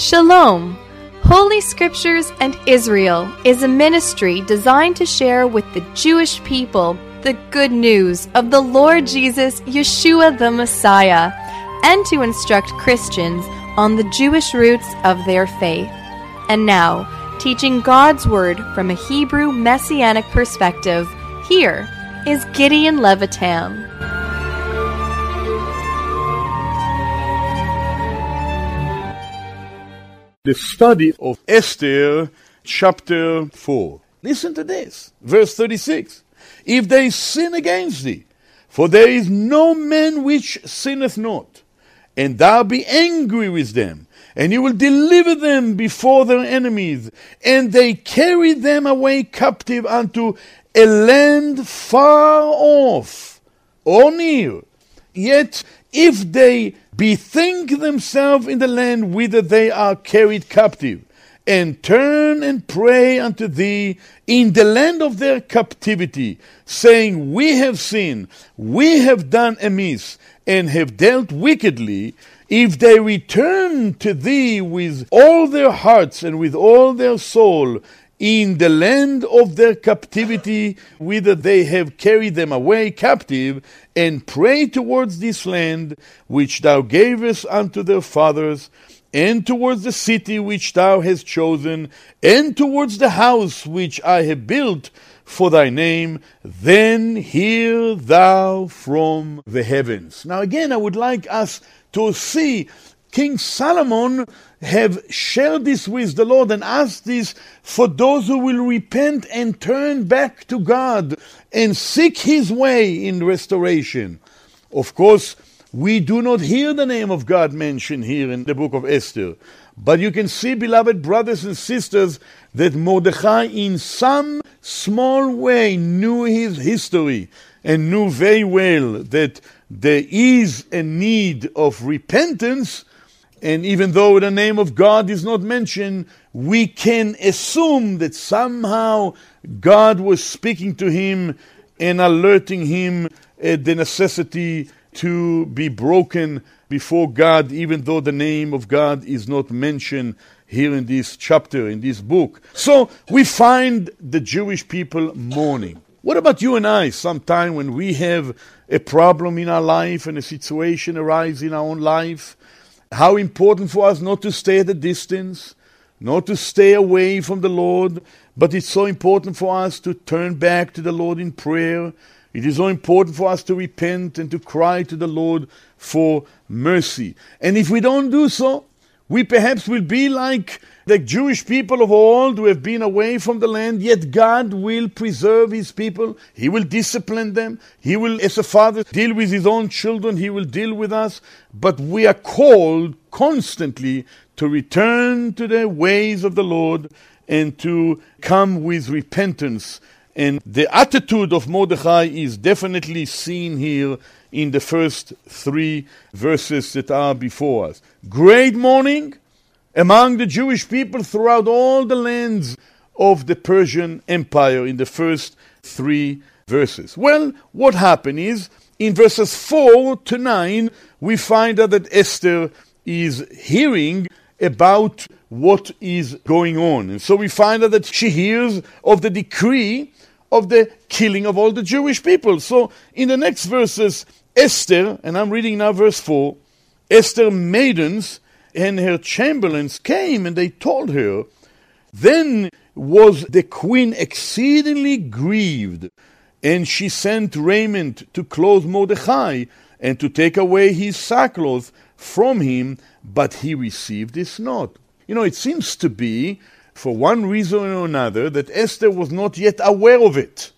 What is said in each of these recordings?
Shalom! Holy Scriptures and Israel is a ministry designed to share with the Jewish people the good news of the Lord Jesus, Yeshua the Messiah, and to instruct Christians on the Jewish roots of their faith. And now, teaching God's Word from a Hebrew Messianic perspective, here is Gideon Levitam. The study of Esther, chapter 4. Listen to this, verse 36. If they sin against thee, for there is no man which sinneth not, and thou be angry with them, and you will deliver them before their enemies, and they carry them away captive unto a land far off, or near. Yet if they bethink themselves in the land whither they are carried captive, and turn and pray unto thee in the land of their captivity, saying, We have sinned, we have done amiss, and have dealt wickedly, if they return to thee with all their hearts and with all their soul, in the land of their captivity, whither they have carried them away captive, and pray towards this land which thou gavest unto their fathers, and towards the city which thou hast chosen, and towards the house which I have built for thy name, then hear thou from the heavens. Now again, I would like us to see King Solomon have shared this with the Lord and asked this for those who will repent and turn back to God and seek His way in restoration. Of course, we do not hear the name of God mentioned here in the book of Esther. But you can see, beloved brothers and sisters, that Mordechai in some small way knew his history and knew very well that there is a need of repentance. And even though the name of God is not mentioned, we can assume that somehow God was speaking to him and alerting him at the necessity to be broken before God, even though the name of God is not mentioned here in this chapter, in this book. So we find the Jewish people mourning. What about you and I, sometime when we have a problem in our life and a situation arises in our own life? How important for us not to stay at a distance, not to stay away from the Lord, but it's so important for us to turn back to the Lord in prayer. It is so important for us to repent and to cry to the Lord for mercy. And if we don't do so, we perhaps will be like the Jewish people of old who have been away from the land, yet God will preserve His people. He will discipline them. He will, as a father, deal with His own children. He will deal with us. But we are called constantly to return to the ways of the Lord and to come with repentance. And the attitude of Mordechai is definitely seen here in the first 3 verses that are before us. Great mourning among the Jewish people throughout all the lands of the Persian Empire in the first 3 verses. Well, what happened is, in verses 4 to 9, we find out that Esther is hearing about what is going on. And so we find out that she hears of the decree of the killing of all the Jewish people. So in the next verses, Esther, and I'm reading now verse 4, Esther maidens and her chamberlains came and they told her, Then was the queen exceedingly grieved, and she sent raiment to clothe Mordechai and to take away his sackcloth from him, but he received this not. You know, it seems to be, for one reason or another, that Esther was not yet aware of it.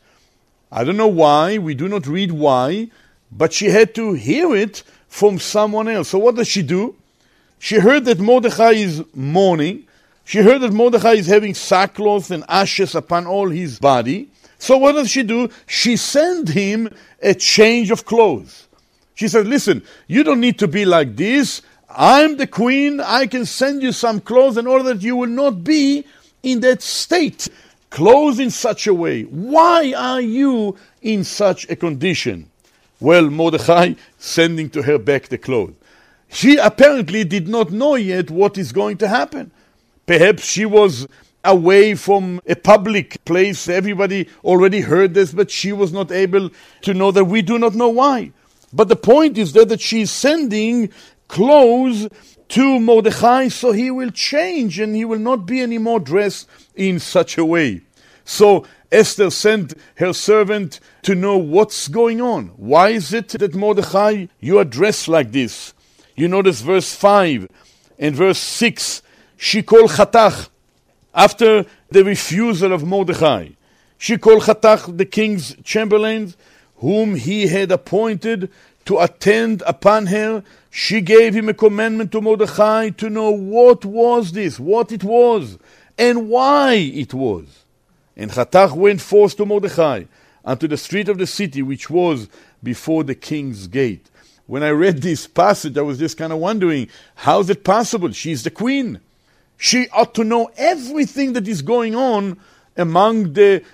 I don't know why, we do not read why, but she had to hear it from someone else. So what does she do? She heard that Mordechai is mourning. She heard that Mordechai is having sackcloth and ashes upon all his body. So what does she do? She sent him a change of clothes. She said, Listen, you don't need to be like this. I'm the queen. I can send you some clothes in order that you will not be in that state, clothed in such a way. Why are you in such a condition? Well, Mordechai sending to her back the clothes. She apparently did not know yet what is going to happen. Perhaps she was away from a public place. Everybody already heard this, but she was not able to know that. We do not know why. But the point is that she is sending clothes to Mordechai so he will change and he will not be anymore dressed in such a way. So Esther sent her servant to know what's going on. Why is it that Mordechai, you are dressed like this? You notice verse 5 and verse 6. She called Chatach after the refusal of Mordechai. She called Chatach, the king's chamberlain, whom he had appointed to attend upon her. She gave him a commandment to Mordechai to know what was this, what it was, and why it was. And Chatach went forth to Mordechai unto the street of the city, which was before the king's gate. When I read this passage, I was just kind of wondering, how is it possible? She's the queen. She ought to know everything that is going on among the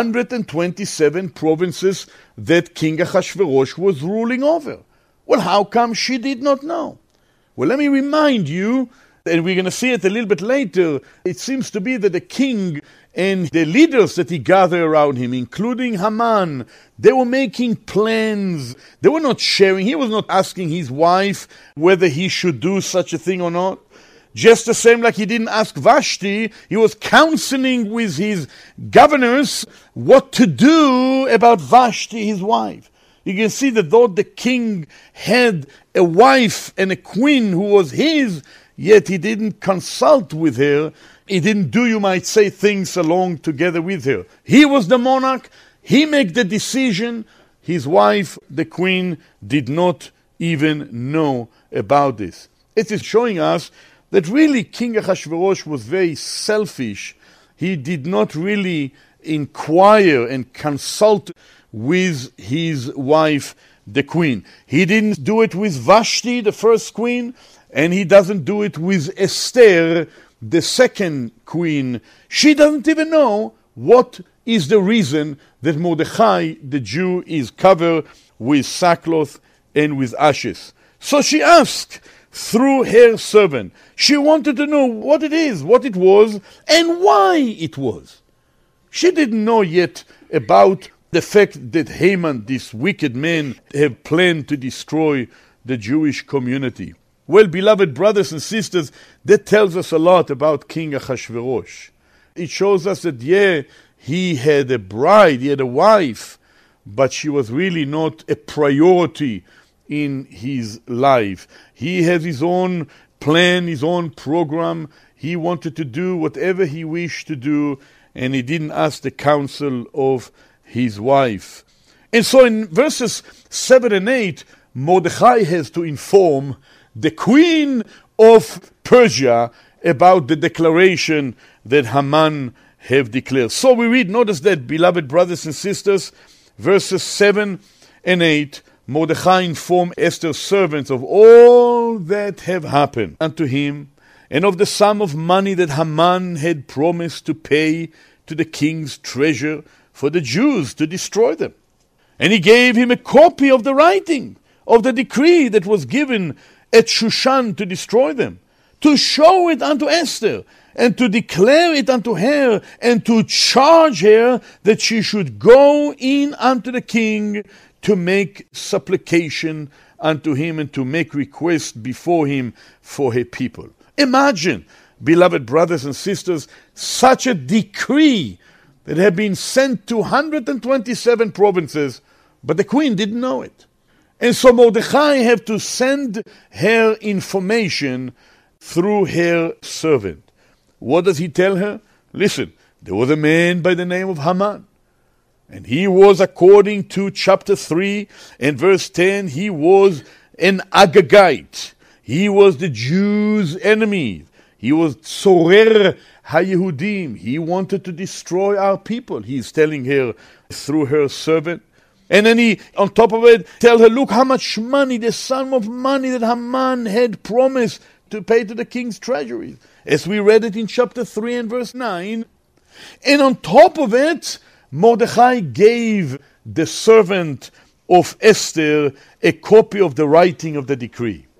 127 provinces that King Ahasuerus was ruling over. Well, how come she did not know? Well, let me remind you, and we're going to see it a little bit later, it seems to be that the king and the leaders that he gathered around him, including Haman, they were making plans. They were not sharing. He was not asking his wife whether he should do such a thing or not. Just the same like he didn't ask Vashti, he was counseling with his governors what to do about Vashti, his wife. You can see that though the king had a wife and a queen who was his, yet he didn't consult with her. He didn't do, you might say, things along together with her. He was the monarch. He made the decision. His wife, the queen, did not even know about this. It is showing us that really King Ahasuerus was very selfish. He did not really inquire and consult with his wife, the queen. He didn't do it with Vashti, the first queen, and he doesn't do it with Esther, the second queen. She doesn't even know what is the reason that Mordechai, the Jew, is covered with sackcloth and with ashes. So she asked through her servant. She wanted to know what it is, what it was, and why it was. She didn't know yet about the fact that Haman, this wicked man, have planned to destroy the Jewish community. Well, beloved brothers and sisters, that tells us a lot about King Ahasuerus. It shows us that, he had a bride, he had a wife, but she was really not a priority in his life. He has his own plan, his own program. He wanted to do whatever he wished to do, and he didn't ask the counsel of his wife. And so in verses 7 and 8, Mordechai has to inform the queen of Persia about the declaration that Haman have declared. So we read, notice that, beloved brothers and sisters, verses 7 and 8, Mordechai informed Esther's servants of all that have happened unto him, and of the sum of money that Haman had promised to pay to the king's treasure for the Jews to destroy them. And he gave him a copy of the writing of the decree that was given at Shushan to destroy them, to show it unto Esther, and to declare it unto her, and to charge her that she should go in unto the king to make supplication unto him and to make request before him for her people. Imagine, beloved brothers and sisters, such a decree that had been sent to 127 provinces, but the queen didn't know it. And so Mordechai had to send her information through her servant. What does he tell her? Listen, there was a man by the name of Haman. And he was, according to chapter 3 and verse 10, he was an Agagite. He was the Jews' enemy. He was Tzorer HaYehudim. He wanted to destroy our people. He's telling her through her servant. And then he, on top of it, tell her, look how much money, the sum of money that Haman had promised to pay to the king's treasury. As we read it in chapter 3 and verse 9. And on top of it, Mordechai gave the servant of Esther a copy of the writing of the decree.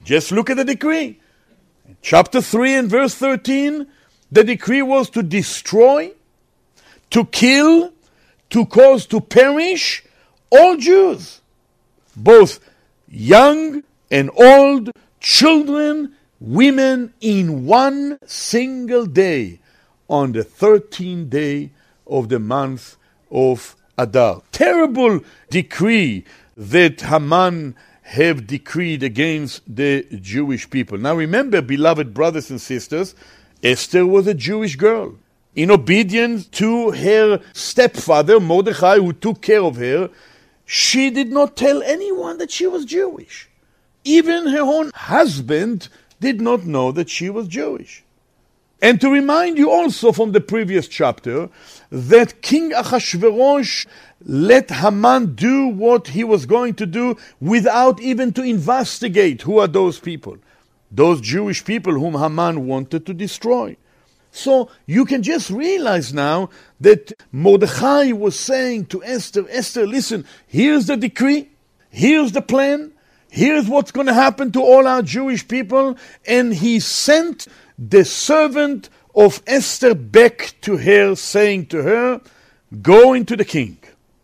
Just look at the decree. Chapter 3 and verse 13, the decree was to destroy, to kill, to cause to perish all Jews, both young and old, children, women, in one single day, on the 13th day of the month of Adar. Terrible decree that Haman have decreed against the Jewish people. Now remember, beloved brothers and sisters, Esther was a Jewish girl. In obedience to her stepfather, Mordechai, who took care of her, she did not tell anyone that she was Jewish. Even her own husband did not know that she was Jewish. And to remind you also from the previous chapter that King Ahasuerus let Haman do what he was going to do without even to investigate who are those people. Those Jewish people whom Haman wanted to destroy. So you can just realize now that Mordechai was saying to Esther, Esther, listen, here's the decree, here's the plan, here's what's going to happen to all our Jewish people. And he sent the servant of Esther back to her, saying to her, go into the king,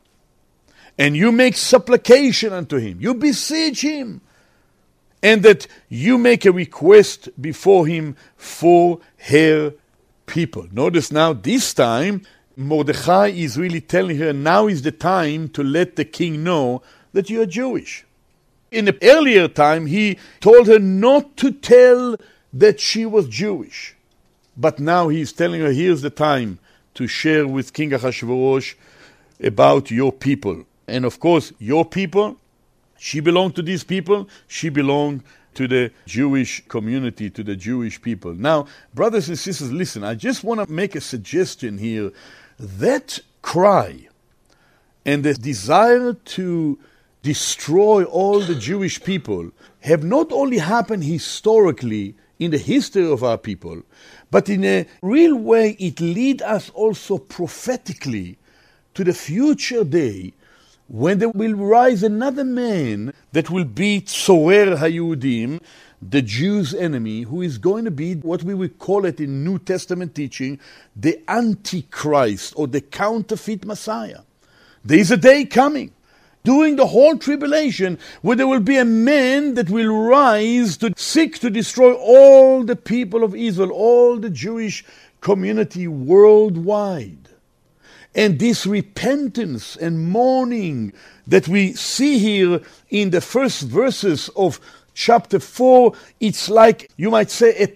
and you make supplication unto him, you beseech him, and that you make a request before him for her people. Notice now, this time, Mordechai is really telling her, now is the time to let the king know that you are Jewish. In the earlier time, he told her not to tell that she was Jewish. But now he's telling her, here's the time to share with King Ahasuerus about your people. And of course, your people, she belonged to these people, she belonged to the Jewish community, to the Jewish people. Now, brothers and sisters, listen, I just want to make a suggestion here. That cry and the desire to destroy all the Jewish people have not only happened historically in the history of our people, but in a real way it leads us also prophetically to the future day when there will rise another man that will be Tzorer HaYehudim, the Jews' enemy, who is going to be what we would call it in New Testament teaching, the Antichrist or the counterfeit Messiah. There is a day coming during the whole tribulation where there will be a man that will rise to seek to destroy all the people of Israel, all the Jewish community worldwide. And this repentance and mourning that we see here in the first verses of chapter 4, it's like, you might say, a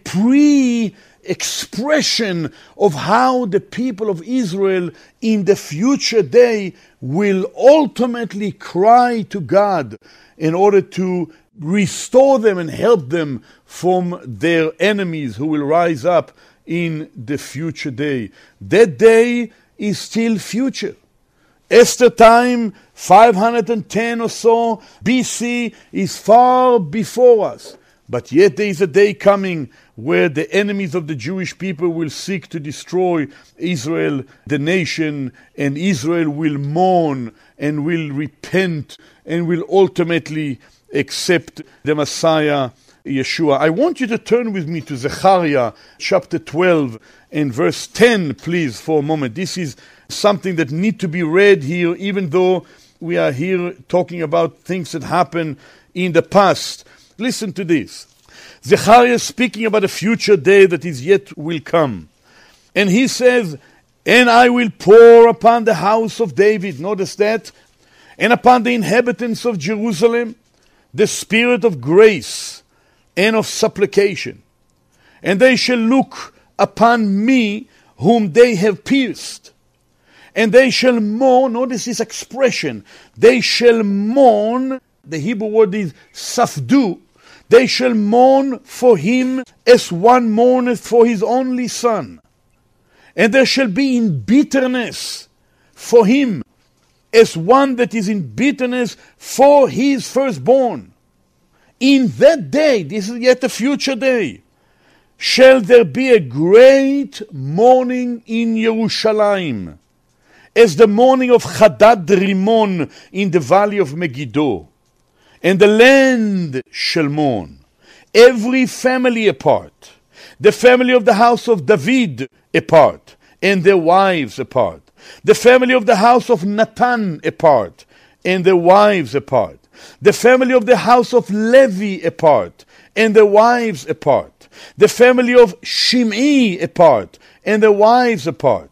pre-expression of how the people of Israel in the future day will ultimately cry to God in order to restore them and help them from their enemies who will rise up in the future day. That day is still future. Esther time, 510 or so BC, is far before us. But yet there is a day coming where the enemies of the Jewish people will seek to destroy Israel, the nation, and Israel will mourn and will repent and will ultimately accept the Messiah, Yeshua. I want you to turn with me to Zechariah chapter 12 and verse 10, please, for a moment. This is something that need to be read here, even though we are here talking about things that happened in the past. Listen to this. Zechariah speaking about a future day that is yet will come. And he says, and I will pour upon the house of David, notice that, and upon the inhabitants of Jerusalem, the spirit of grace and of supplication. And they shall look upon me whom they have pierced. And they shall mourn, notice this expression, they shall mourn, the Hebrew word is safdu, they shall mourn for him as one mourneth for his only son. And there shall be in bitterness for him as one that is in bitterness for his firstborn. In that day, this is yet a future day, shall there be a great mourning in Jerusalem, as the mourning of Hadad Rimon in the valley of Megiddo. And the land shall mourn, every family apart. The family of the house of David apart, and their wives apart. The family of the house of Nathan apart, and their wives apart. The family of the house of Levi apart, and their wives apart. The family of Shimei apart, and their wives apart.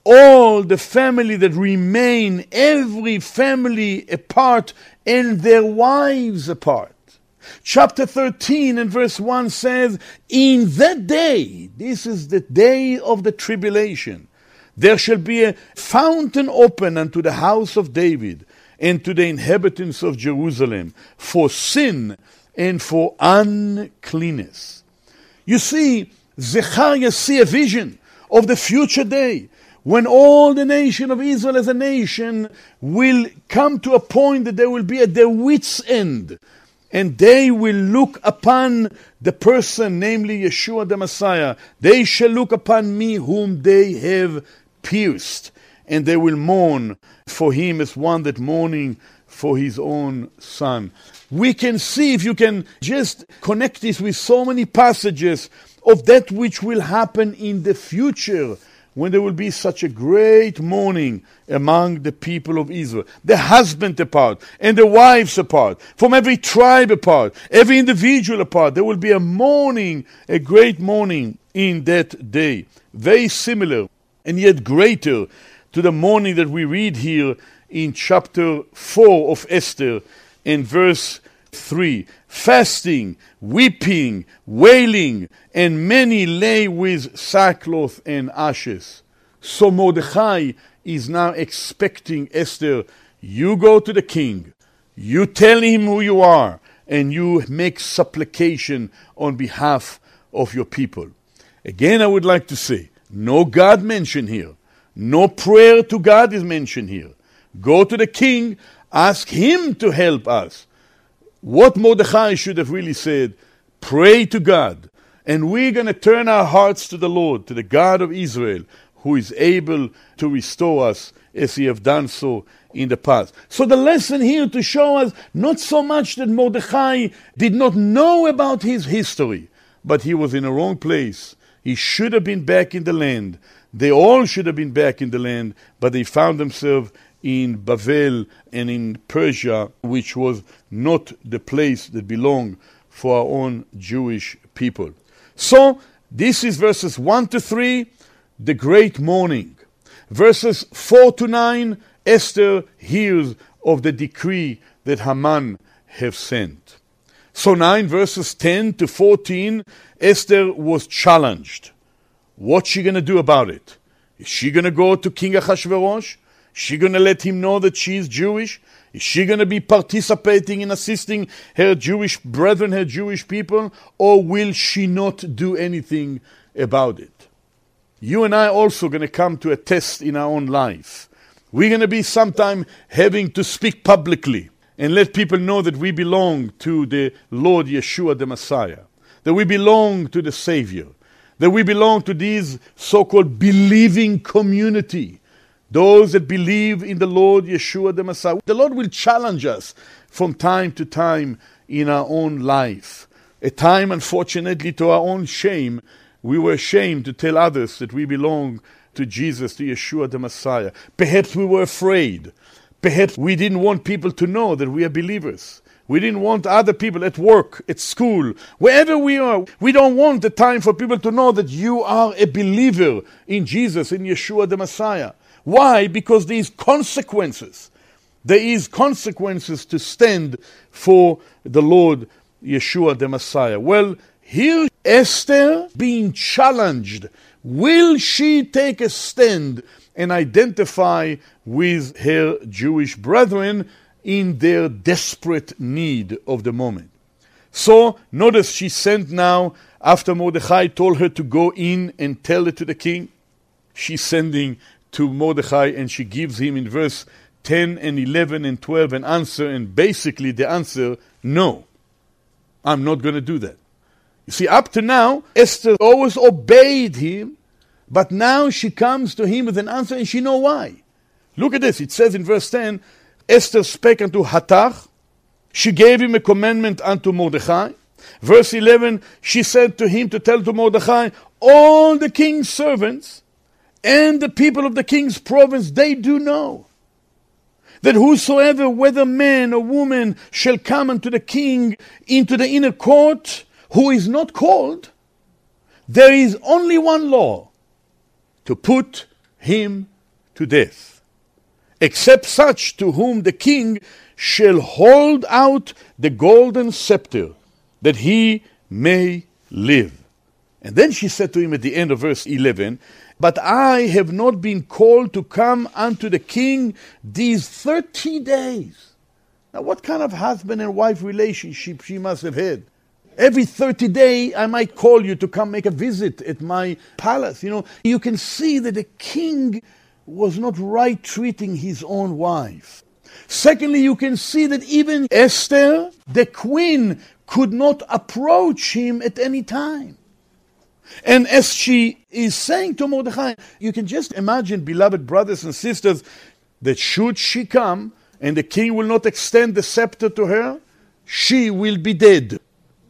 All the family that remain, every family apart, and their wives apart. Chapter 13 and verse 1 says, in that day, this is the day of the tribulation, there shall be a fountain open unto the house of David and to the inhabitants of Jerusalem for sin and for uncleanness. You see, Zechariah see a vision of the future day when all the nation of Israel as a nation will come to a point that they will be at their wits' end. And they will look upon the person, namely Yeshua the Messiah. They shall look upon me whom they have pierced. And they will mourn for him as one that mourning for his own son. We can see, if you can just connect this with so many passages of that which will happen in the future, when there will be such a great mourning among the people of Israel. The husband apart, and the wives apart, from every tribe apart, every individual apart. There will be a mourning, a great mourning in that day. Very similar, and yet greater, to the mourning that we read here in chapter 4 of Esther, in verse 3. Fasting, weeping, wailing, and many lay with sackcloth and ashes. So Mordechai is now expecting Esther, you go to the king, you tell him who you are, and you make supplication on behalf of your people. Again, I would like to say, no God mentioned here. No prayer to God is mentioned here. Go to the king, ask him to help us. What Mordechai should have really said, pray to God, and we're going to turn our hearts to the Lord, to the God of Israel, who is able to restore us as he have done so in the past. So the lesson here to show us not so much that Mordechai did not know about his history, but he was in a wrong place. He should have been back in the land. They all should have been back in the land, but they found themselves in Bavel and in Persia, which was not the place that belonged for our own Jewish people. So, this is verses 1 to 3, the great mourning. Verses 4 to 9, Esther hears of the decree that Haman have sent. So 9 verses 10 to 14, Esther was challenged. What's she going to do about it? Is she going to go to King Ahasuerus? Is she going to let him know that she is Jewish? Is she going to be participating in assisting her Jewish brethren, her Jewish people? Or will she not do anything about it? You and I also going to come to a test in our own life. We're going to be sometime having to speak publicly and let people know that we belong to the Lord Yeshua the Messiah, that we belong to the Savior, that we belong to these so-called believing community, those that believe in the Lord Yeshua the Messiah. The Lord will challenge us from time to time in our own life. At time, unfortunately, to our own shame, we were ashamed to tell others that we belong to Jesus, to Yeshua the Messiah. Perhaps we were afraid. Perhaps we didn't want people to know that we are believers. We didn't want other people at work, at school, wherever we are. We don't want the time for people to know that you are a believer in Jesus, in Yeshua the Messiah. Why? Because there is consequences. There is consequences to stand for the Lord Yeshua the Messiah. Well, here Esther being challenged. Will she take a stand and identify with her Jewish brethren in their desperate need of the moment? So, notice she sent now, after Mordechai told her to go in and tell it to the king, she's sending to Mordechai and she gives him in verse 10 and 11 and 12 an answer, and basically the answer, no, I'm not going to do that. You see, up to now, Esther always obeyed him, but now she comes to him with an answer and she knows why. Look at this, it says in verse 10, Esther spake unto Hathach, she gave him a commandment unto Mordechai, Verse 11, she said to him to tell to Mordechai, all the king's servants and the people of the king's province, they do know that whosoever, whether man or woman, shall come unto the king into the inner court, who is not called, there is only one law, to put him to death, except such to whom the king shall hold out the golden scepter, that he may live. And then she said to him at the end of verse 11, but I have not been called to come unto the king these 30 days. Now what kind of husband and wife relationship she must have had? Every 30 days I might call you to come make a visit at my palace. You can see that the king was not right treating his own wife. Secondly, you can see that even Esther, the queen, could not approach him at any time. And as she is saying to Mordechai, you can just imagine, beloved brothers and sisters, that should she come and the king will not extend the scepter to her, she will be dead.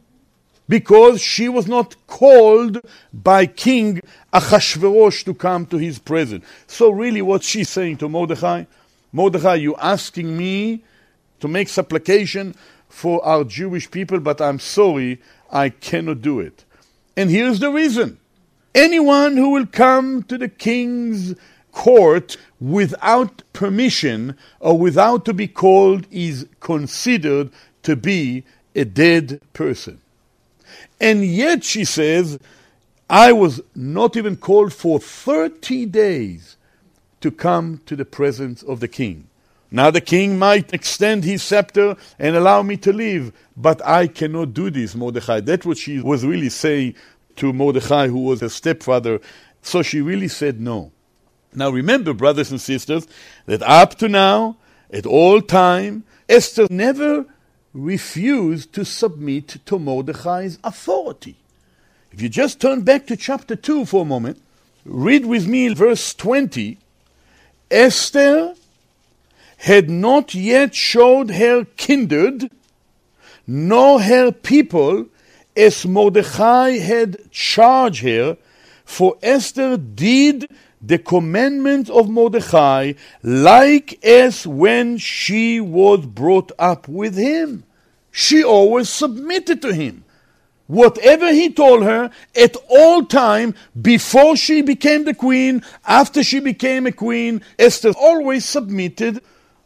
Because she was not called by King Achashverosh to come to his presence. So really what she's saying to Mordechai, you're asking me to make supplication for our Jewish people, but I'm sorry, I cannot do it. And here's the reason. Anyone who will come to the king's court without permission or without to be called is considered to be a dead person. And yet, she says, I was not even called for 30 days to come to the presence of the king. Now the king might extend his scepter and allow me to leave, but I cannot do this, Mordechai. That's what she was really saying to Mordechai, who was her stepfather. So she really said no. Now remember, brothers and sisters, that up to now, at all time, Esther never refused to submit to Mordechai's authority. If you just turn back to chapter 2 for a moment, read with me verse 20. Esther had not yet showed her kindred, nor her people, as Mordechai had charged her, for Esther did the commandment of Mordechai, like as when she was brought up with him. She always submitted to him. Whatever he told her, at all time, before she became the queen, after she became a queen, Esther always submitted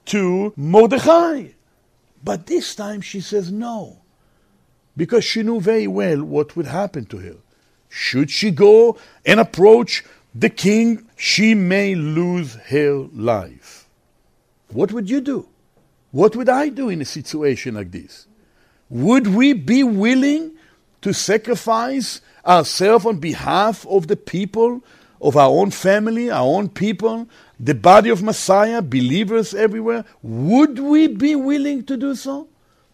to Mordechai. But this time she says no, because she knew very well what would happen to her. Should she go and approach the king, she may lose her life. What would you do? What would I do in a situation like this? Would we be willing to sacrifice ourselves on behalf of the people, of our own family, our own people, the body of Messiah, believers everywhere? Would we be willing to do so?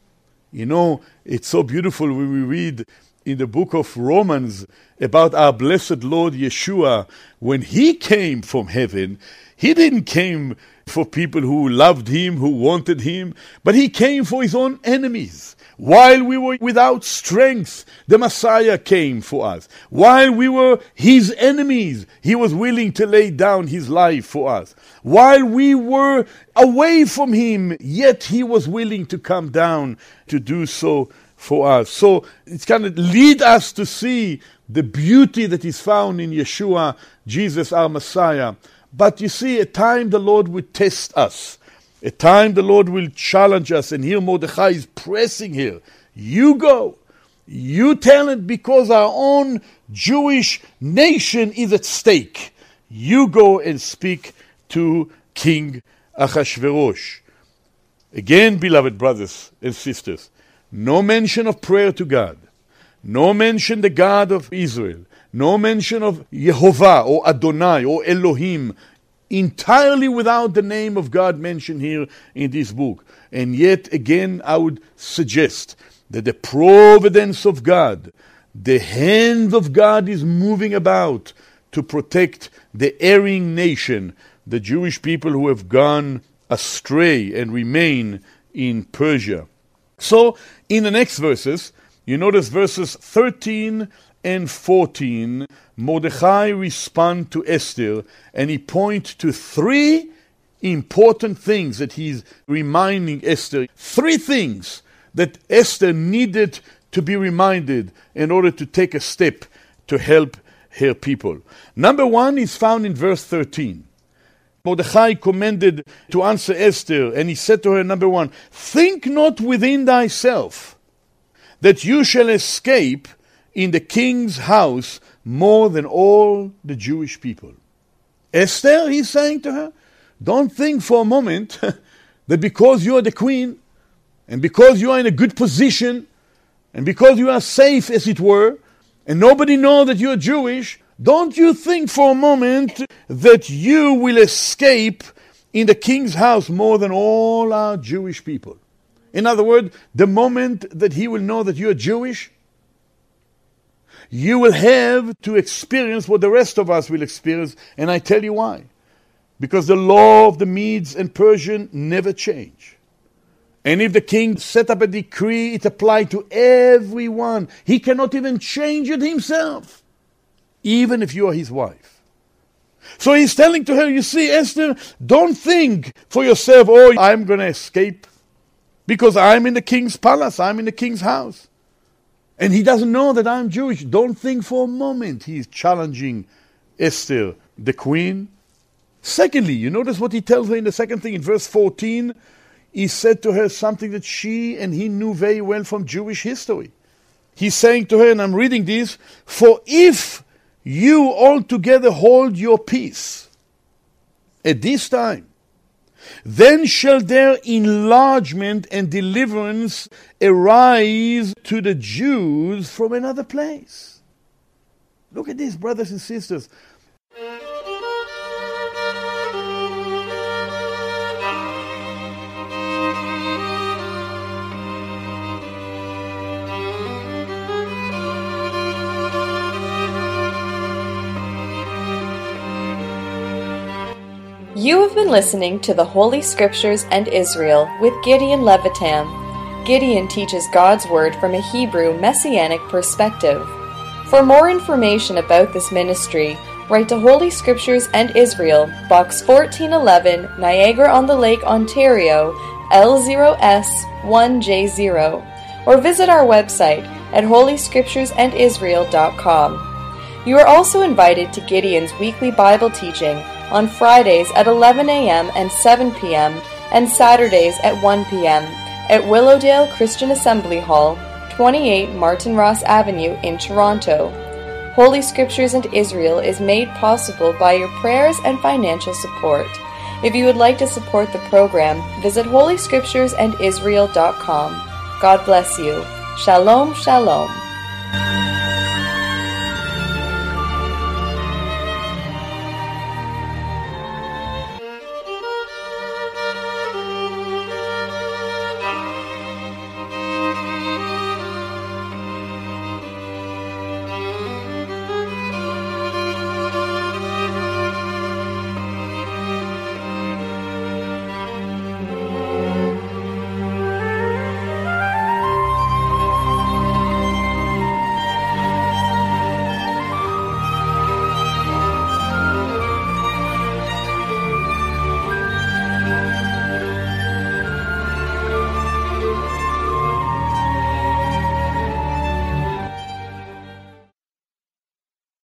You know, it's so beautiful when we read in the book of Romans about our blessed Lord Yeshua. When he came from heaven, he didn't came for people who loved him, who wanted him, but he came for his own enemies. While we were without strength, the Messiah came for us. While we were his enemies, he was willing to lay down his life for us. While we were away from him, yet he was willing to come down to do so for us. So it's kind of lead us to see the beauty that is found in Yeshua, Jesus our Messiah. But you see, at time the Lord will test us. At time the Lord will challenge us, and here Mordechai is pressing here. You go. You tell it, because our own Jewish nation is at stake. You go and speak to King Achashverosh. Again, beloved brothers and sisters, no mention of prayer to God. No mention the God of Israel. No mention of Yehovah or Adonai or Elohim. Entirely without the name of God mentioned here in this book. And yet again I would suggest that the providence of God, the hand of God is moving about to protect the erring nation, the Jewish people who have gone astray and remain in Persia. So in the next verses You notice verses 13 and 14, Mordechai responds to Esther, and he points to three important things that he's reminding Esther. Three things that Esther needed to be reminded in order to take a step to help her people. Number one is found in verse 13. Mordechai commanded to answer Esther, and he said to her, number one, think not within thyself that you shall escape in the king's house more than all the Jewish people. Esther, he's saying to her, don't think for a moment that because you are the queen, and because you are in a good position, and because you are safe, as it were, and nobody knows that you are Jewish, don't you think for a moment that you will escape in the king's house more than all our Jewish people. In other words, the moment that he will know that you are Jewish, you will have to experience what the rest of us will experience, and I tell you why. Because the law of the Medes and Persians never change. And if the king set up a decree, it applied to everyone. He cannot even change it himself, even if you are his wife. So he's telling to her, you see, Esther, don't think for yourself, oh, I'm going to escape because I'm in the king's palace, I'm in the king's house. And he doesn't know that I'm Jewish. Don't think for a moment. He's challenging Esther, the queen. Secondly, you notice what he tells her in the second thing, in verse 14. He said to her something that she and he knew very well from Jewish history. He's saying to her, and I'm reading this, for if you altogether hold your peace at this time, then shall their enlargement and deliverance arise to the Jews from another place. Look at this, brothers and sisters. You have been listening to the Holy Scriptures and Israel with Gideon Levitam. Gideon teaches God's Word from a Hebrew Messianic perspective. For more information about this ministry, write to Holy Scriptures and Israel, Box 1411, Niagara-on-the-Lake, Ontario, L0S 1J0, or visit our website at holyscripturesandisrael.com. You are also invited to Gideon's weekly Bible teaching on Fridays at 11 a.m. and 7 p.m. and Saturdays at 1 p.m. at Willowdale Christian Assembly Hall, 28 Martin Ross Avenue in Toronto. Holy Scriptures and Israel is made possible by your prayers and financial support. If you would like to support the program, visit holyscripturesandisrael.com. God bless you. Shalom, shalom.